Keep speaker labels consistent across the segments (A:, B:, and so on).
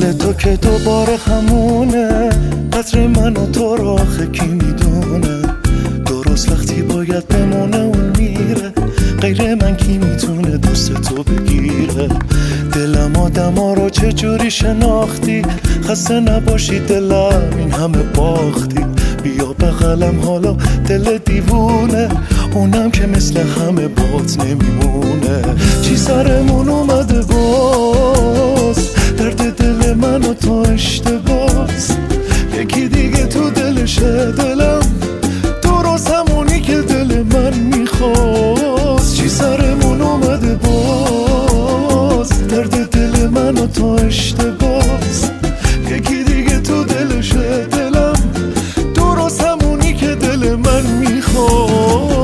A: دل تو که دوباره همونه، قدر من و تو را آخه کی میدونه؟ درست وقتی باید بمونه اون میره، غیر من کی میتونه دوست تو بگیره؟ دلم آدما رو چجوری شناختی؟ خسته نباشی دلم این همه باختی. بیا بغلم حالا دل دیوونه، اونم که مثل همه بات نمیمونه. چی سرمون اومده باز؟ درد دل من و تو اشتباس، یکی دیگه تو دلشه دلم، درست همونی که دل من میخواست. چی سرمون اومده باز؟ درد دل من و تو اشتباس، یکی دیگه تو دلشه دلم، درست همونی که دل من میخواست.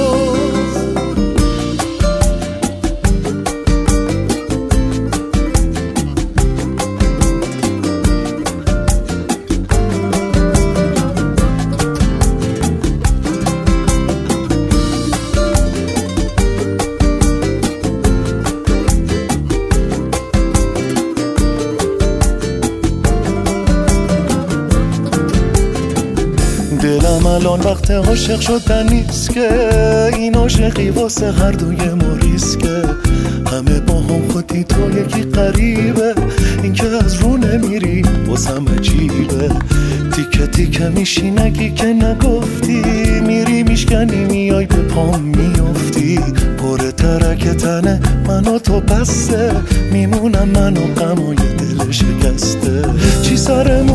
A: دلم الان وقت عاشق شدن نیست که، این عاشقی واسه هر دوی ما ریسکه. همه با هم خودی تو یکی قریبه، این که از رو نمیری واسم عجیبه. تیکه تیکه میشی نگی که نگفتی، میری میشکنی میای به پام میافتی. پر ترک تنه من و تو بسته، میمونم من و غم و یه دل شکسته. چی سرمون